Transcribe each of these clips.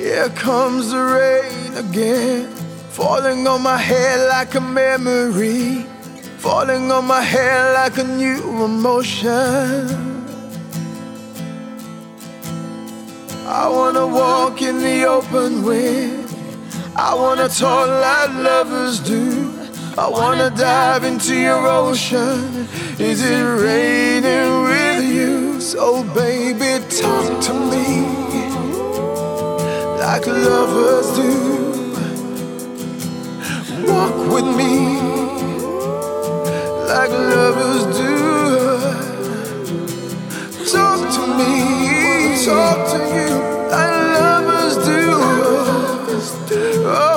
Here comes the rain again, falling on my head like a memory, falling on my head like a new emotion. I wanna walk in the open wind, I wanna talk like lovers do, I wanna dive into your ocean. Is it raining with you? So baby, talk to me like lovers do. Walk with me like lovers do. Talk to me, talk to you like lovers do. Oh.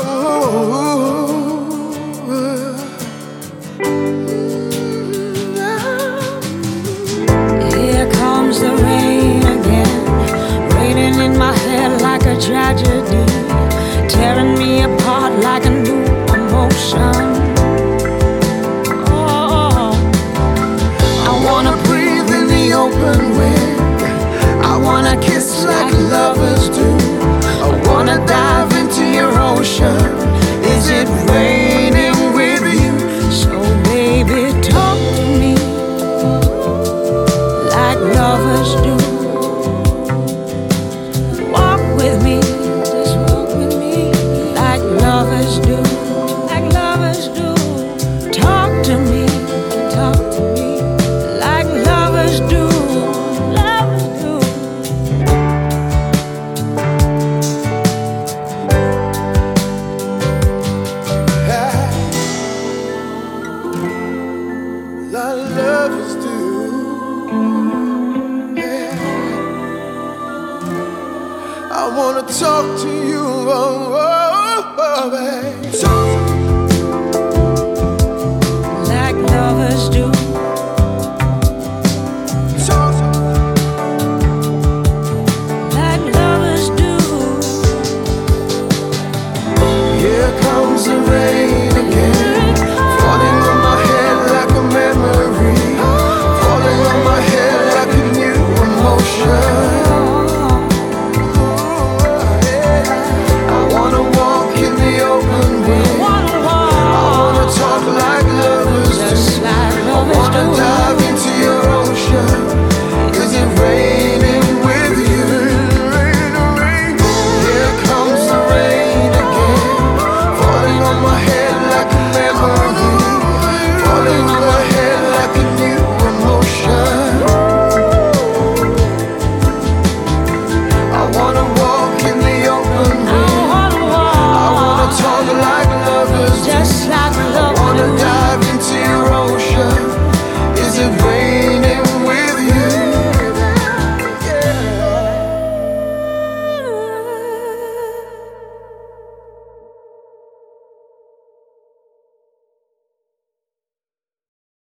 Here comes the rain again, raining in my head like a tragedy, tearing me apart like a new emotion. Oh, I wanna breathe in the open wind, I wanna kiss like lovers do, I wanna dive into your ocean. Is it raining with you? So baby, talk to me like lovers do. Walk with me, just walk with me like lovers do, like lovers do. Talk to me like lovers do, lovers do. Like lovers do. Yeah. I wanna talk to you, babe. Talk